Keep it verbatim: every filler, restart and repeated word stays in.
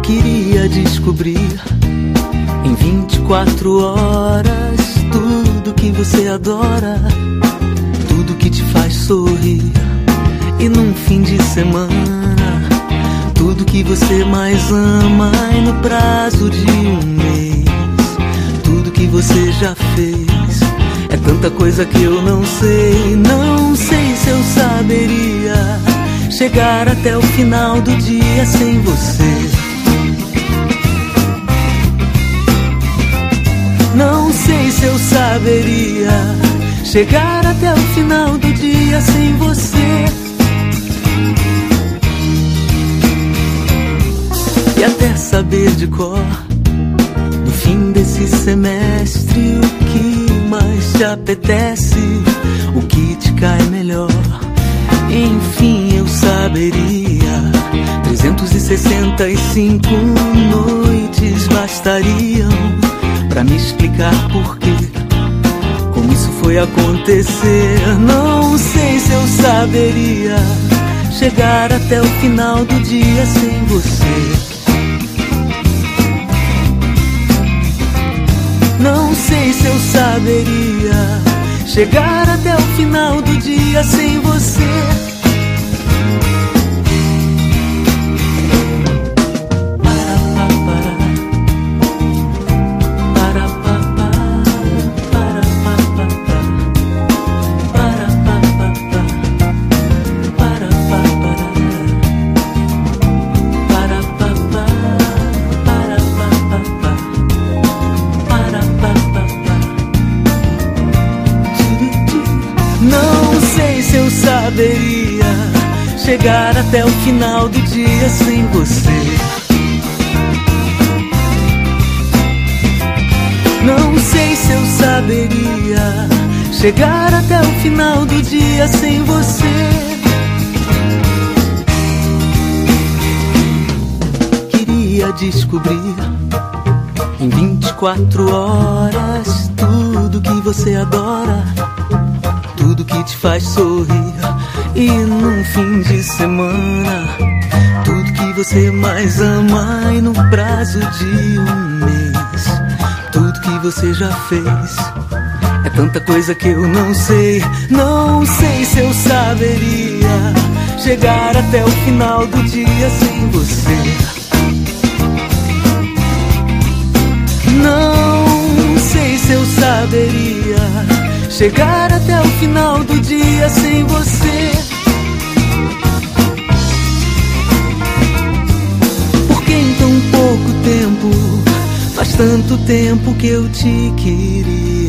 Queria descobrir em vinte e quatro horas tudo que você adora, tudo que te faz sorrir. E num fim de semana, tudo que você mais ama. E no prazo de um mês, tudo que você já fez. É tanta coisa que eu não sei, não sei se eu saberia chegar até o final do dia sem você. Não sei se eu saberia chegar até o final do dia sem você. E até saber de cor, no fim desse semestre, o que mais te apetece, o que te cai melhor. Enfim, eu saberia. trezentas e sessenta e cinco noites bastariam pra me explicar porquê, como isso foi acontecer. Não sei se eu saberia chegar até o final do dia sem você. Não sei se eu saberia chegar até o final do dia sem você. Não sei se eu saberia chegar até o final do dia sem você. Não sei se eu saberia chegar até o final do dia sem você. Queria descobrir em vinte e quatro horas tudo que você adora, tudo que te faz sorrir. E num fim de semana, tudo que você mais ama. E no prazo de um mês, tudo que você já fez. É tanta coisa que eu não sei. Não sei se eu saberia chegar até o final do dia sem você. Não sei se eu saberia chegar até o final do dia sem você. Porque em tão pouco tempo, faz tanto tempo que eu te queria.